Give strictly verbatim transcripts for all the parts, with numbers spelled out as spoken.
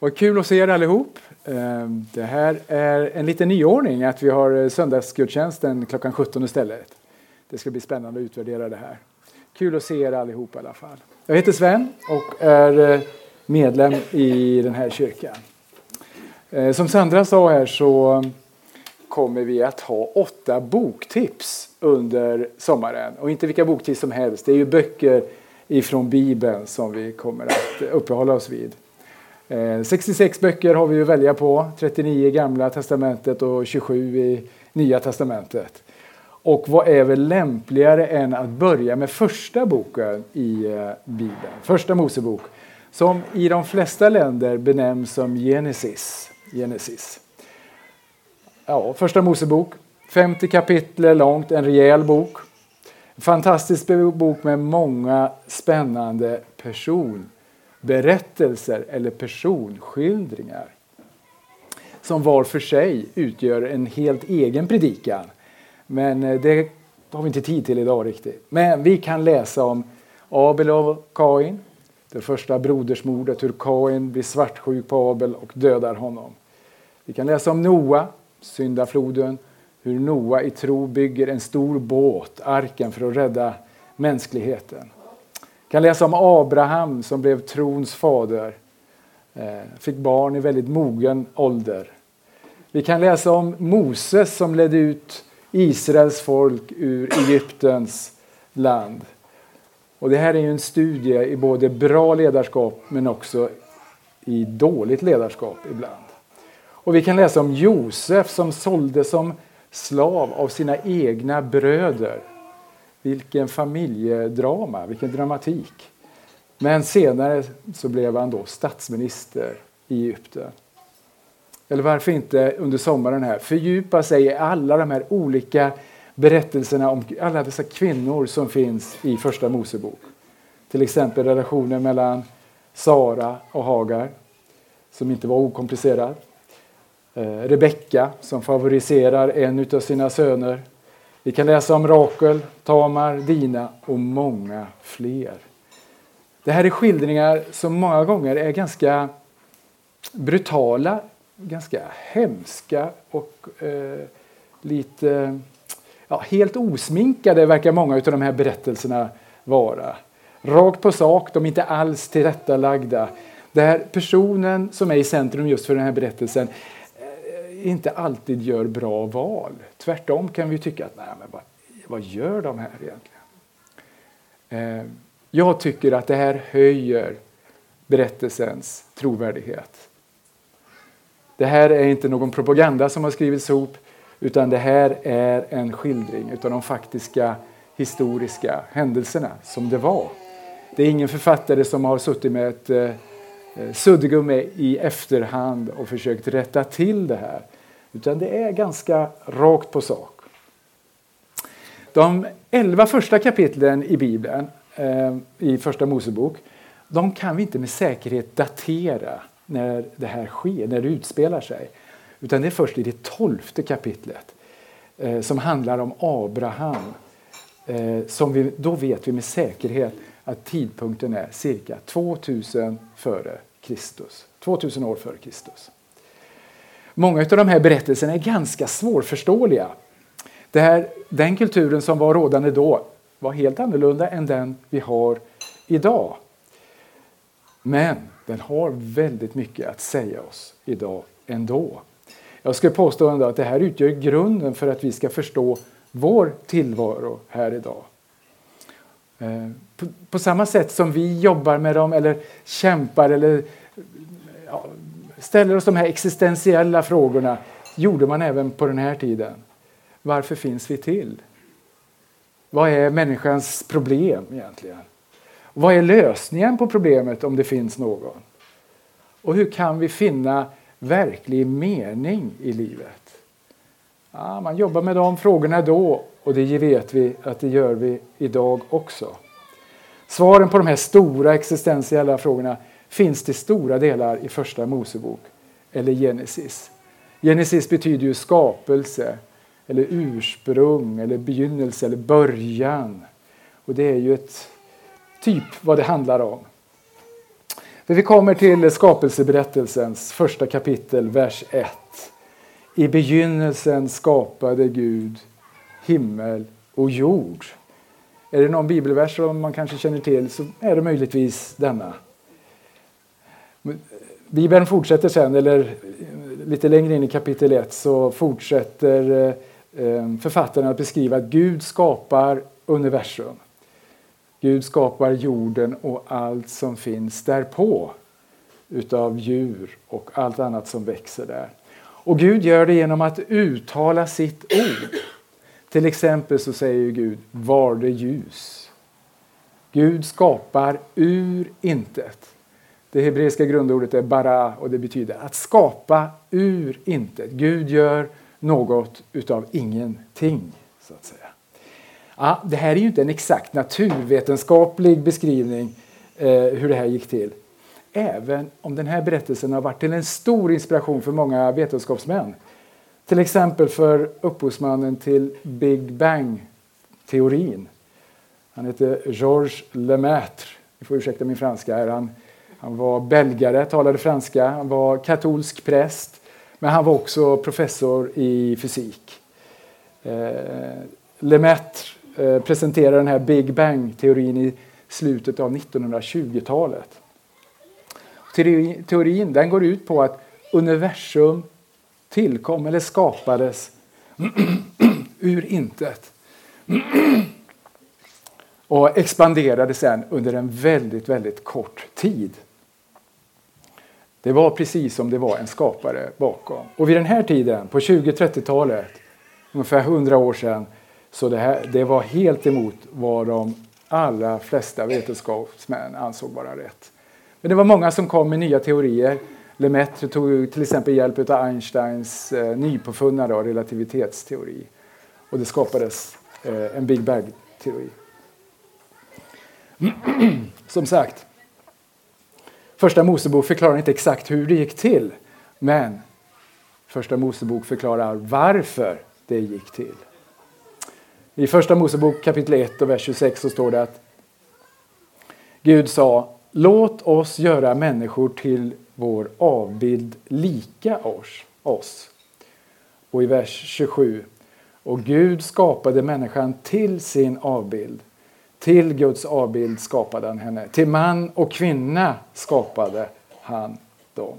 Vad kul att se er allihop. Det här är en liten nyordning att vi har söndagsgudstjänsten klockan sjutton istället. Det ska bli spännande att utvärdera det här. Kul att se er allihop i alla fall. Jag heter Sven och är medlem i den här kyrkan. Som Sandra sa här så kommer vi att ha åtta boktips under sommaren. Och inte vilka boktips som helst. Det är ju böcker ifrån Bibeln som vi kommer att uppehålla oss vid. sextiosex böcker har vi att välja på. trettionio i Gamla testamentet och tjugosju i Nya testamentet. Och vad är väl lämpligare än att börja med första boken i Bibeln. Första Mosebok. Som i de flesta länder benämns som Genesis. Genesis. Ja, första Mosebok. femtio kapitel långt, en rejäl bok. Fantastisk bok med många spännande personberättelser eller personskildringar. Som var för sig utgör en helt egen predikan. Men det har vi inte tid till idag riktigt. Men vi kan läsa om Abel och Kain. Det första brodersmordet, hur Kain blir svartsjuk på Abel och dödar honom. Vi kan läsa om Noa, syndafloden. Hur Noa i tro bygger en stor båt, arken, för att rädda mänskligheten. Vi kan läsa om Abraham som blev trons fader. Fick barn i väldigt mogen ålder. Vi kan läsa om Moses som ledde ut Israels folk ur Egyptens land. Och det här är ju en studie i både bra ledarskap men också i dåligt ledarskap ibland. Och vi kan läsa om Josef som sålde som slav av sina egna bröder. Vilken familjedrama, vilken dramatik. Men senare så blev han då statsminister i Egypten. Eller varför inte under sommaren här fördjupa sig i alla de här olika berättelserna om alla dessa kvinnor som finns i första Mosebok. Till exempel relationen mellan Sara och Hagar som inte var okomplicerad. Rebecka som favoriserar en av sina söner. Vi kan läsa om Rakel, Tamar, Dina och många fler. Det här är skildringar som många gånger är ganska brutala, ganska hemska och eh, lite ja, helt osminkade verkar många av de här berättelserna vara. Rakt på sak, de är inte alls tillrättalagda. Där personen som är i centrum just för den här berättelsen inte alltid gör bra val. Tvärtom kan vi tycka att nej, men vad, vad gör de här egentligen? Eh, jag tycker att det här höjer berättelsens trovärdighet. Det här är inte någon propaganda som har skrivits ihop, utan det här är en skildring av de faktiska historiska händelserna som det var. Det är ingen författare som har suttit med ett eh, suddgummi i efterhand och försökt rätta till det här. Utan det är ganska rakt på sak. De elva första kapitlen i Bibeln, eh, i första Mosebok, de kan vi inte med säkerhet datera när det här sker, när det utspelar sig. Utan det är först i det tolfte kapitlet eh, som handlar om Abraham. Eh, som vi, då vet vi med säkerhet att tidpunkten är cirka tvåtusen före Kristus. tvåtusen år före Kristus. Många av de här berättelserna är ganska svårförståeliga. Det här, den kulturen som var rådande då var helt annorlunda än den vi har idag. Men den har väldigt mycket att säga oss idag ändå. Jag ska påstå ändå att det här utgör grunden för att vi ska förstå vår tillvaro här idag. På, på samma sätt som vi jobbar med dem eller kämpar eller ja, ställer oss de här existentiella frågorna gjorde man även på den här tiden. Varför finns vi till? Vad är människans problem egentligen? Vad är lösningen på problemet om det finns någon? Och hur kan vi finna verklig mening i livet? Ja, man jobbar med de frågorna då och det vet vi att det gör vi idag också. Svaren på de här stora existentiella frågorna finns till stora delar i första Mosebok eller Genesis. Genesis betyder ju skapelse eller ursprung eller begynnelse eller början. Och det är ju ett typ vad det handlar om. För vi kommer till skapelseberättelsens första kapitel, vers ett. I begynnelsen skapade Gud himmel och jord. Är det någon bibelvers som man kanske känner till så är det möjligtvis denna. Bibeln fortsätter sen, eller lite längre in i kapitel ett så fortsätter författaren att beskriva att Gud skapar universum. Gud skapar jorden och allt som finns därpå utav djur och allt annat som växer där. Och Gud gör det genom att uttala sitt ord. Till exempel så säger Gud, var det ljus. Gud skapar ur intet. Det hebreiska grundordet är bara och det betyder att skapa ur intet. Gud gör något utav ingenting, så att säga. Ja, det här är ju inte en exakt naturvetenskaplig beskrivning eh, hur det här gick till. Även om den här berättelsen har varit till en stor inspiration för många vetenskapsmän. Till exempel för upphovsmannen till Big Bang-teorin. Han heter Georges Lemaitre. Ni får ursäkta min franska här. Han, han var belgare, talade franska. Han var katolsk präst. Men han var också professor i fysik. Eh, Lemaitre eh, presenterade den här Big Bang-teorin i slutet av nittonhundratjugotalet. Teorin, teorin den går ut på att universum tillkom eller skapades ur intet. Och expanderade sen under en väldigt, väldigt kort tid. Det var precis som det var en skapare bakom. Och vid den här tiden, på tjugo-trettiotalet, ungefär hundra år sedan, så det, här, det var helt emot vad de allra flesta vetenskapsmän ansåg vara rätt. Men det var många som kom med nya teorier. Lemaitre tog till exempel hjälp av Einsteins eh, nypåfunna då, relativitetsteori. Och det skapades eh, en Big Bang-teori. Som sagt, Första Mosebok förklarar inte exakt hur det gick till. Men Första Mosebok förklarar varför det gick till. I Första Mosebok kapitel ett och vers tjugosex så står det att Gud sa, låt oss göra människor till vår avbild lika oss. oss. Och i vers tjugosju, och Gud skapade människan till sin avbild. Till Guds avbild skapade han henne. Till man och kvinna skapade han dem.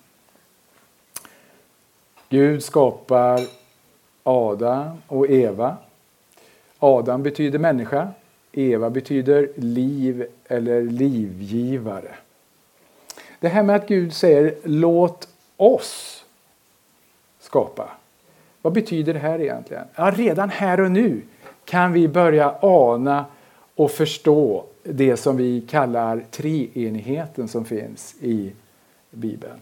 Gud skapar Adam och Eva. Adam betyder människa. Eva betyder liv eller livgivare. Det här med att Gud säger låt oss skapa. Vad betyder det här egentligen? Ja, redan här och nu kan vi börja ana och förstå det som vi kallar treenigheten som finns i Bibeln.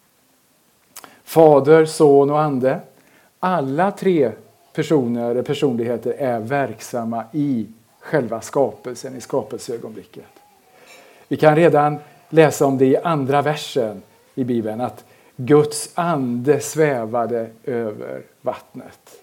Fader, son och ande. Alla tre personer, personligheter är verksamma i själva skapelsen, i skapelseögonblicket. Vi kan redan läsa om det i andra versen i Bibeln, att Guds ande svävade över vattnet.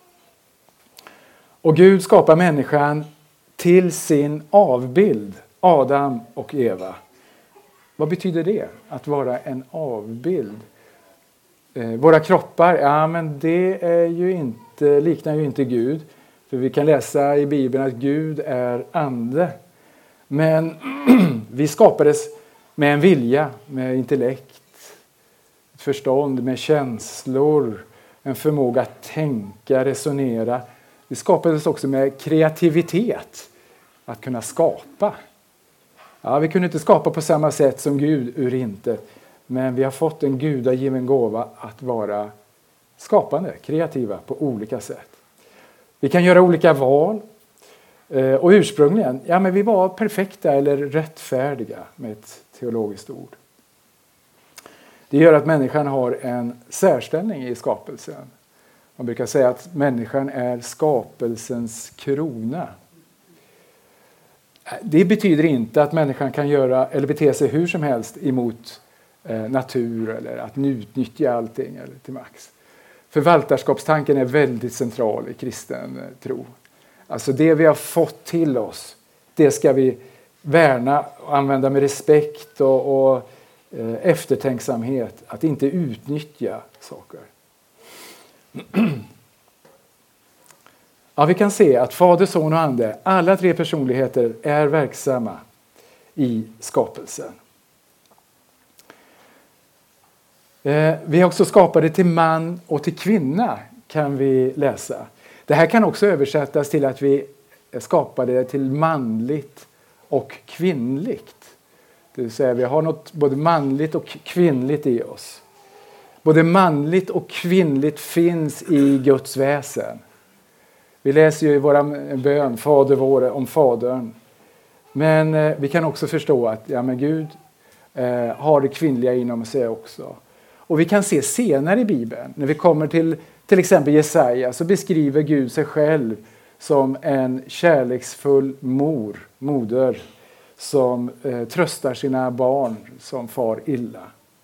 Och Gud skapar människan till sin avbild, Adam och Eva. Vad betyder det, att vara en avbild? Eh, våra kroppar, ja men det är ju inte, liknar ju inte Gud. För vi kan läsa i Bibeln att Gud är ande. Men vi skapades med en vilja, med intellekt, förstånd, med känslor, en förmåga att tänka, resonera. Vi skapades också med kreativitet, att kunna skapa. Ja, vi kunde inte skapa på samma sätt som Gud ur intet, men vi har fått en gudagiven gåva att vara skapande, kreativa på olika sätt. Vi kan göra olika val. Och ursprungligen, ja men vi var perfekta eller rättfärdiga med ett teologiskt ord. Det gör att människan har en särställning i skapelsen. Man brukar säga att människan är skapelsens krona. Det betyder inte att människan kan göra eller bete sig hur som helst emot natur eller att utnyttja allting eller till max. Förvaltarskapstanken är väldigt central i kristen tro. Alltså det vi har fått till oss, det ska vi värna och använda med respekt och, och eftertänksamhet, att inte utnyttja saker. Ja, vi kan se att Fader, Son och Ande, alla tre personligheter är verksamma i skapelsen. Vi är också skapade till man och till kvinna, kan vi läsa. Det här kan också översättas till att vi är skapade till manligt och kvinnligt. Det vill säga vi har något både manligt och kvinnligt i oss. Både manligt och kvinnligt finns i Guds väsen. Vi läser ju i våra bön, Fader vår, om Fadern. Men eh, vi kan också förstå att ja, men Gud eh, har det kvinnliga inom sig också. Och vi kan se senare i Bibeln, när vi kommer till till exempel Jesaja, så beskriver Gud sig själv som en kärleksfull mor, moder, som eh, tröstar sina barn som far illa.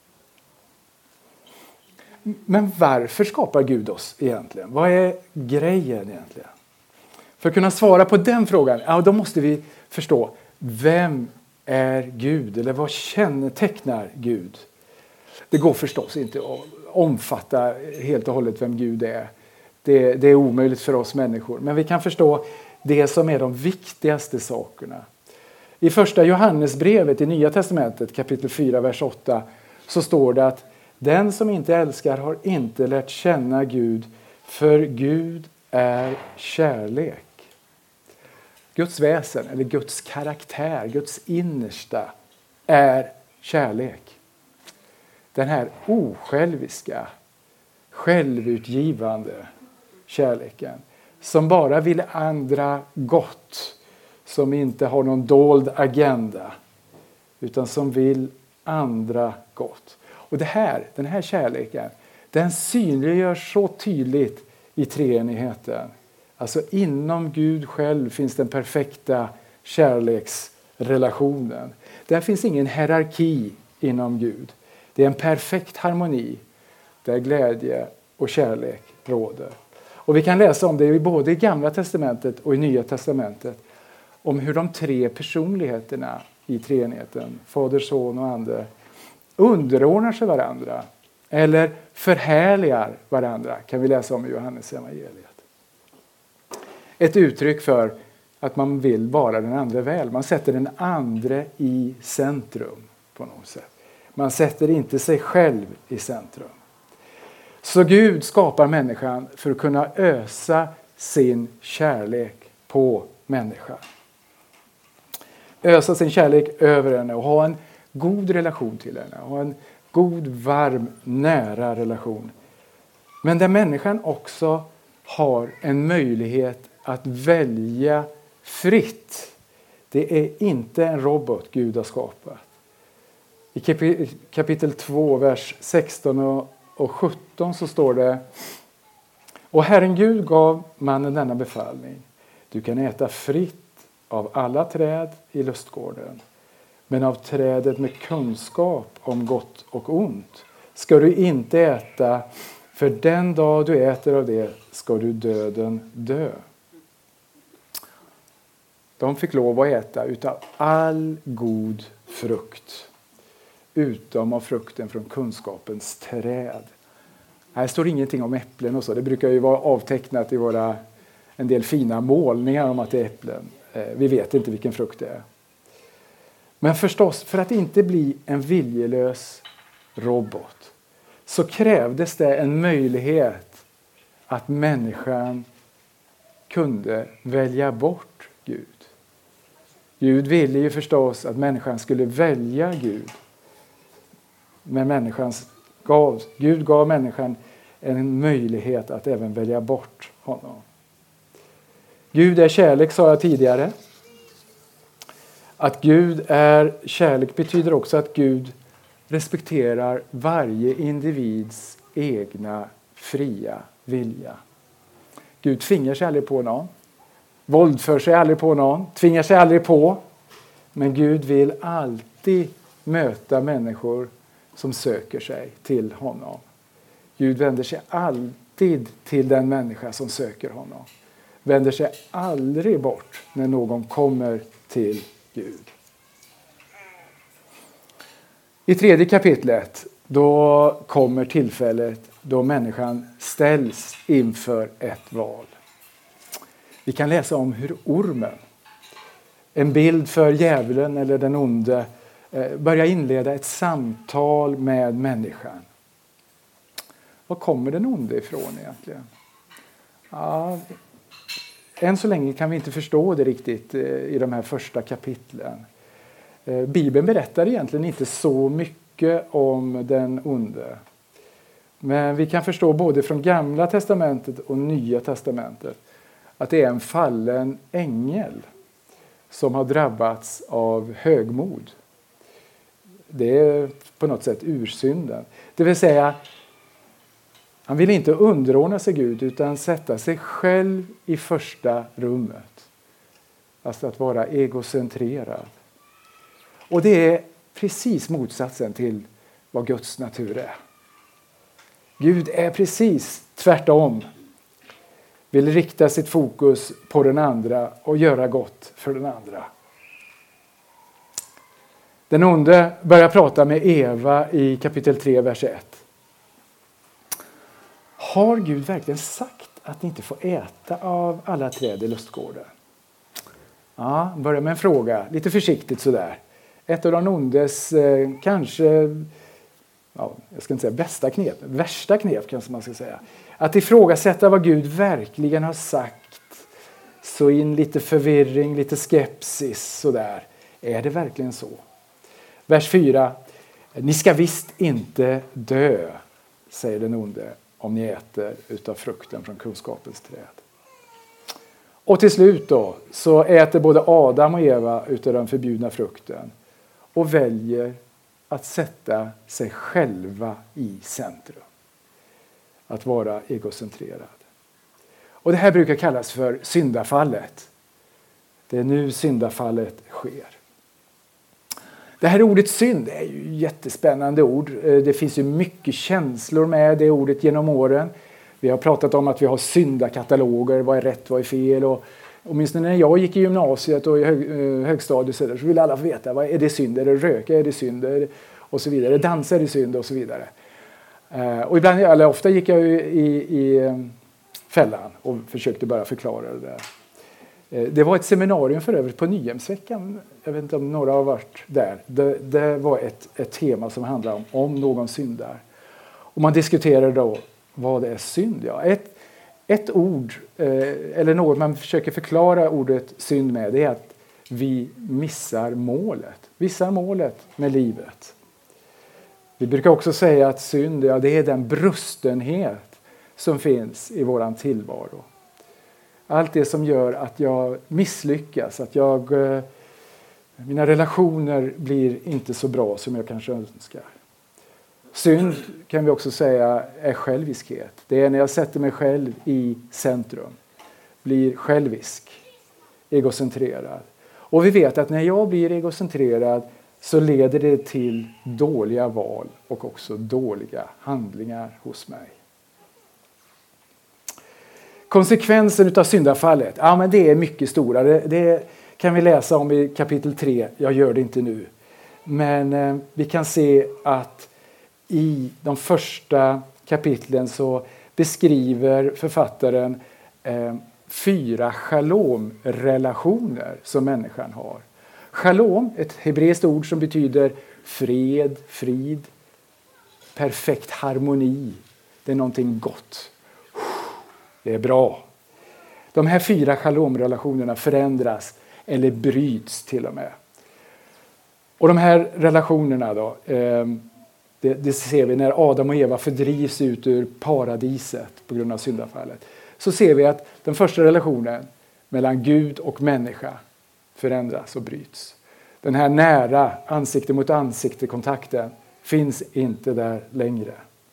Men varför skapar Gud oss egentligen? Vad är grejen egentligen? För att kunna svara på den frågan, ja, då måste vi förstå, vem är Gud? Eller vad kännetecknar Gud? Det går förstås inte att omfatta helt och hållet vem Gud är. Det, det är omöjligt för oss människor. Men vi kan förstå det som är de viktigaste sakerna. I första Johannesbrevet i Nya testamentet, kapitel fyra, vers åtta, så står det att den som inte älskar har inte lärt känna Gud, för Gud är kärlek. Guds väsen, eller Guds karaktär, Guds innersta, är kärlek. Den här osjälviska, självutgivande kärleken som bara vill andra gott, som inte har någon dold agenda, utan som vill andra gott. Och det här, den här kärleken, den synliggörs så tydligt i treenigheten. Alltså inom Gud själv finns den perfekta kärleksrelationen. Där finns ingen hierarki inom Gud. Det är en perfekt harmoni där glädje och kärlek råder. Och vi kan läsa om det både i Gamla testamentet och i Nya testamentet. Om hur de tre personligheterna i treenigheten, Fader, Son och Ande, underordnar sig varandra. Eller förhärligar varandra, kan vi läsa om i Johannes evangeliet. Ett uttryck för att man vill bara den andra väl. Man sätter den andra i centrum på något sätt. Man sätter inte sig själv i centrum. Så Gud skapar människan för att kunna ösa sin kärlek på människan. Ösa sin kärlek över henne och ha en god relation till henne. Ha en god, varm, nära relation. Men där människan också har en möjlighet att välja fritt. Det är inte en robot Gud har skapat. I kapitel två, vers sexton och sjutton så står det: och Herren Gud gav mannen denna befallning. Du kan äta fritt av alla träd i lustgården. Men av trädet med kunskap om gott och ont ska du inte äta, för den dag du äter av det ska du döden dö. De fick lov att äta utav all god frukt, utom av frukten från kunskapens träd. Här står ingenting om äpplen och så. Det brukar ju vara avtecknat i våra en del fina målningar om att det är äpplen. Vi vet inte vilken frukt det är. Men förstås, för att inte bli en viljelös robot så krävdes det en möjlighet att människan kunde välja bort Gud. Gud ville ju förstås att människan skulle välja Gud. Men människan gav, Gud gav människan en möjlighet att även välja bort honom. Gud är kärlek, sa jag tidigare. Att Gud är kärlek betyder också att Gud respekterar varje individs egna fria vilja. Gud tvingar sig aldrig på någon. Våldför sig aldrig på någon. Tvingar sig aldrig på. Men Gud vill alltid möta människor som söker sig till honom. Gud vänder sig alltid till den människa som söker honom. Vänder sig aldrig bort när någon kommer till Gud. I tredje kapitlet då kommer tillfället då människan ställs inför ett val. Vi kan läsa om hur ormen, en bild för djävulen eller den onde, börjar inleda ett samtal med människan. Var kommer den onde ifrån egentligen? Ja, än så länge kan vi inte förstå det riktigt i de här första kapitlen. Bibeln berättar egentligen inte så mycket om den onde. Men vi kan förstå både från Gamla testamentet och Nya testamentet att det är en fallen ängel som har drabbats av högmod. Det är på något sätt ursynden. Det vill säga, han vill inte underordna sig Gud utan sätta sig själv i första rummet. Alltså att vara egocentrerad. Och det är precis motsatsen till vad Guds natur är. Gud är precis tvärtom. Vill rikta sitt fokus på den andra och göra gott för den andra. Den onde börjar prata med Eva i kapitel tre, vers ett. Har Gud verkligen sagt att ni inte får äta av alla träd i lustgården? Ja, börjar med en fråga, lite försiktigt sådär. Ett av de ondes eh, kanske, ja, jag ska inte säga bästa knep, värsta knep kanske man ska säga. Att ifrågasätta vad Gud verkligen har sagt. Så in lite förvirring, lite skepsis sådär. Är det verkligen så? Vers fyra. Ni ska visst inte dö, säger den onde, om ni äter utav frukten från kunskapens träd. Och till slut då så äter både Adam och Eva utav den förbjudna frukten och väljer att sätta sig själva i centrum. Att vara egocentrerad. Och det här brukar kallas för syndafallet. Det är nu syndafallet sker. Det här ordet synd är ju ett jättespännande ord. Det finns ju mycket känslor med det ordet genom åren. Vi har pratat om att vi har syndakataloger. Vad är rätt, vad är fel? Och åtminstone när jag gick i gymnasiet och i hög, högstadiet så ville alla veta. Vad är det synd? Är det röka? Är det synd? Och så vidare. Dansa är det synd? Och så vidare. Och ibland, eller ofta gick jag i, i fällan och försökte bara förklara det där. Det var ett seminarium för övrigt på Nyhemsveckan. Jag vet inte om några har varit där. Det, det var ett, ett tema som handlade om om någon syndar. Och man diskuterade då vad är synd. Ja, ett, ett ord, eh, eller något man försöker förklara ordet synd med, det är att vi missar målet. Missar målet med livet. Vi brukar också säga att synd, ja, det är den brustenhet som finns i våran tillvaro. Allt det som gör att jag misslyckas, att jag, mina relationer blir inte så bra som jag kanske önskar. Synd kan vi också säga är själviskhet. Det är när jag sätter mig själv i centrum, blir självisk, egocentrerad. Och vi vet att när jag blir egocentrerad så leder det till dåliga val och också dåliga handlingar hos mig. Konsekvensen av syndafallet, ja, men det är mycket stora. Det, det kan vi läsa om i kapitel tre. Jag gör det inte nu. Men eh, vi kan se att i de första kapitlen så beskriver författaren eh, fyra shalom-relationer som människan har. Shalom, ett hebreiskt ord som betyder fred, frid, perfekt harmoni. Det är någonting gott. Det är bra. De här fyra shalom-relationerna förändras eller bryts till och med. Och de här relationerna då, eh, det, det ser vi när Adam och Eva fördrivs ut ur paradiset på grund av syndafallet. Så ser vi att den första relationen mellan Gud och människa förändras och bryts. Den här nära ansikte mot ansikte kontakten finns inte där längre.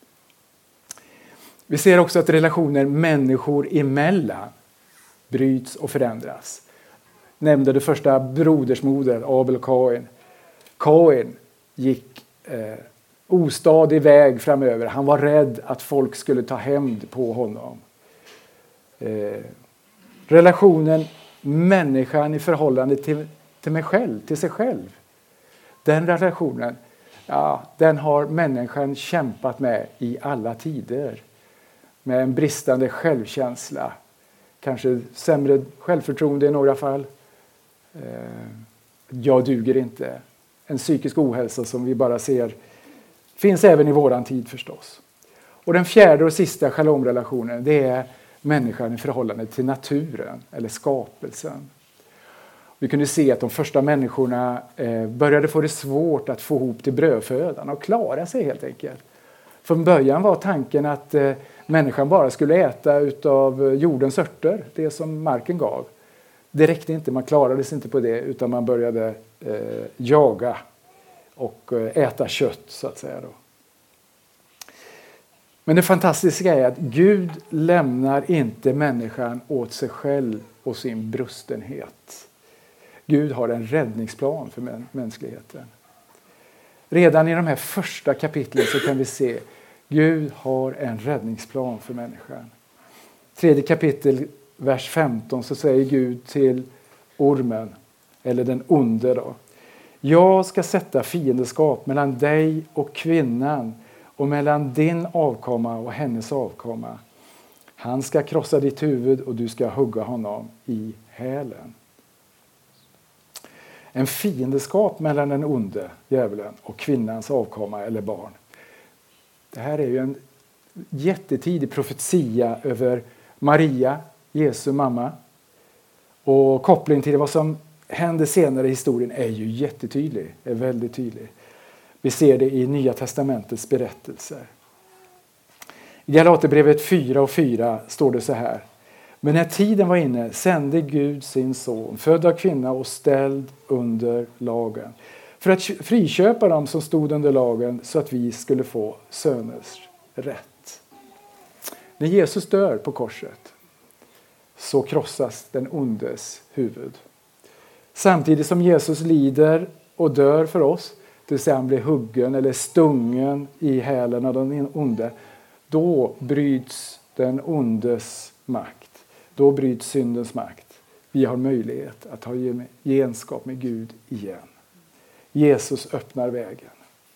Vi ser också att relationer människor emellan bryts och förändras. Nämnde det första brodersmoder, Abel och Kain. Kain gick eh, ostadig väg framöver. Han var rädd att folk skulle ta hämnd på honom. Eh, relationen människan i förhållande till, till mig själv, till sig själv. Den relationen ja, den har människan kämpat med i alla tider. Med en bristande självkänsla. Kanske sämre självförtroende i några fall. Jag duger inte. En psykisk ohälsa som vi bara ser finns även i våran tid förstås. Och den fjärde och sista shalomrelationen, det är människan i förhållande till naturen eller skapelsen. Vi kunde se att de första människorna började få det svårt att få ihop till brödfödan och klara sig helt enkelt. Från början var tanken att människan bara skulle äta utav jordens örter, det som marken gav. Det räckte inte, man klarade sig inte på det utan man började eh, jaga och äta kött så att säga då. Men det fantastiska är att Gud lämnar inte människan åt sig själv och sin brustenhet. Gud har en räddningsplan för mä- mänskligheten. Redan i de här första kapitlen så kan vi se Gud har en räddningsplan för människan. Tredje kapitel, vers femton, så säger Gud till ormen, eller den onde då. Jag ska sätta fiendeskap mellan dig och kvinnan och mellan din avkomma och hennes avkomma. Han ska krossa ditt huvud och du ska hugga honom i hälen. En fiendeskap mellan den onde, djävulen, och kvinnans avkomma eller barn. Det här är ju en jättetidig profetia över Maria, Jesu mamma. Och kopplingen till vad som händer senare i historien är ju jättetydlig, är väldigt tydlig. Vi ser det i Nya testamentets berättelser. I Galaterbrevet fyra och fyra står det så här. Men när tiden var inne sände Gud sin son, född av kvinna och ställd under lagen. För att friköpa dem som stod under lagen så att vi skulle få söners rätt. När Jesus dör på korset så krossas den ondes huvud. Samtidigt som Jesus lider och dör för oss, det vill säga han blir huggen eller stungen i hälen av den onde, då bryts den ondes makt. Då bryts syndens makt. Vi har möjlighet att ha gemenskap med Gud igen. Jesus öppnar vägen.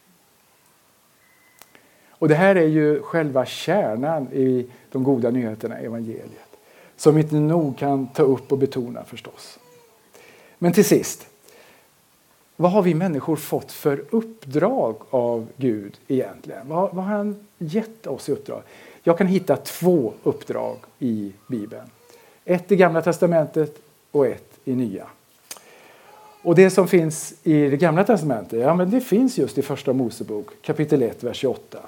Och det här är ju själva kärnan i de goda nyheterna, evangeliet. Som vi inte nog kan ta upp och betona förstås. Men till sist. Vad har vi människor fått för uppdrag av Gud egentligen? Vad, vad har han gett oss i uppdrag? Jag kan hitta två uppdrag i Bibeln. Ett i Gamla testamentet och ett i Nya. Och det som finns i det Gamla testamentet, ja men det finns just i Första Mosebok, kapitel ett, vers tjugoåtta.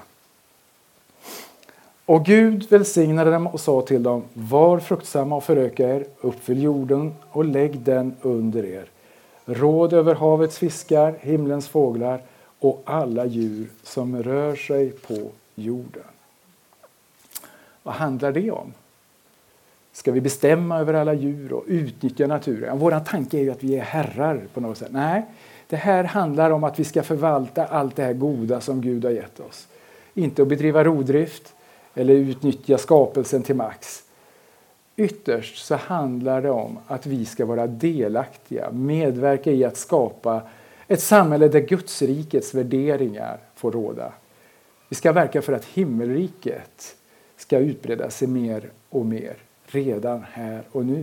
Och Gud välsignade dem och sa till dem, var fruktsamma och föröka er, uppfyll jorden och lägg den under er. Råd över havets fiskar, himlens fåglar och alla djur som rör sig på jorden. Vad handlar det om? Ska vi bestämma över alla djur och utnyttja naturen? Vår tanke är ju att vi är herrar på något sätt. Nej, det här handlar om att vi ska förvalta allt det här goda som Gud har gett oss. Inte att bedriva rovdrift eller utnyttja skapelsen till max. Ytterst så handlar det om att vi ska vara delaktiga, medverka i att skapa ett samhälle där Guds rikets värderingar får råda. Vi ska verka för att himmelriket ska utbreda sig mer och mer, redan här och nu.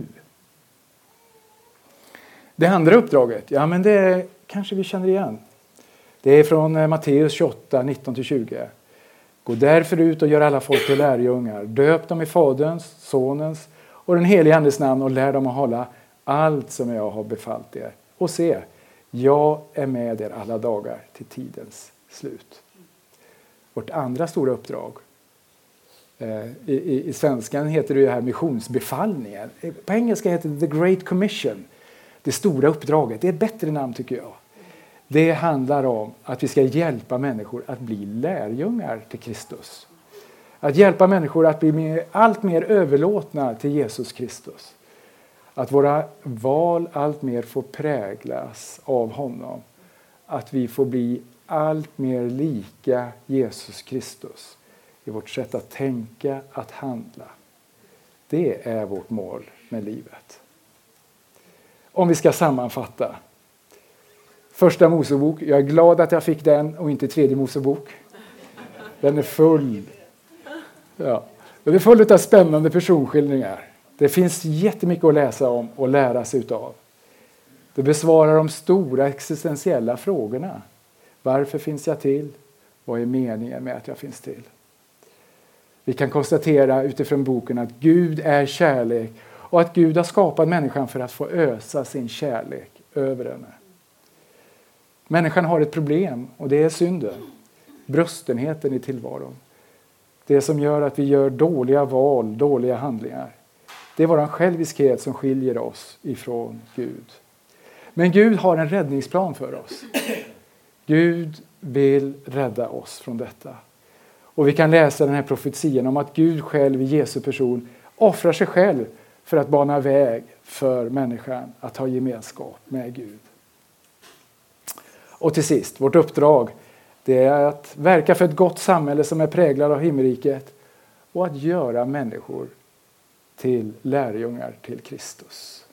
Det andra uppdraget, ja men det kanske vi känner igen. Det är från Matteus tjugoåtta, nitton till tjugo. Gå därför ut och gör alla folk till lärjungar. Döp dem i Faderns, Sonens och den helige Andes namn och lär dem att hålla allt som jag har befallt er. Och se, jag är med er alla dagar till tidens slut. Vårt andra stora uppdrag. I, i, i svenskan heter det här missionsbefallningen. På engelska heter det The Great Commission. Det stora uppdraget. Det är ett bättre namn tycker jag. Det handlar om att vi ska hjälpa människor att bli lärjungar till Kristus. Att hjälpa människor att bli mer, allt mer överlåtna till Jesus Kristus. Att våra val allt mer får präglas av honom. Att vi får bli allt mer lika Jesus Kristus. I vårt sätt att tänka, att handla. Det är vårt mål med livet. Om vi ska sammanfatta. Första Mosebok. Jag är glad att jag fick den och inte tredje Mosebok. Den är full. Ja. Den är full av spännande personskildringar. Det finns jättemycket att läsa om och lära sig utav. Det besvarar de stora existentiella frågorna. Varför finns jag till? Vad är meningen med att jag finns till? Vi kan konstatera utifrån boken att Gud är kärlek och att Gud har skapat människan för att få ösa sin kärlek över henne. Människan har ett problem och det är synden. Brustenheten i tillvaron. Det som gör att vi gör dåliga val, dåliga handlingar. Det är vår själviskhet som skiljer oss ifrån Gud. Men Gud har en räddningsplan för oss. Gud vill rädda oss från detta. Och vi kan läsa den här profetian om att Gud själv i Jesu person offrar sig själv för att bana väg för människan att ha gemenskap med Gud. Och till sist, vårt uppdrag det är att verka för ett gott samhälle som är präglat av himmelriket och att göra människor till lärjungar till Kristus.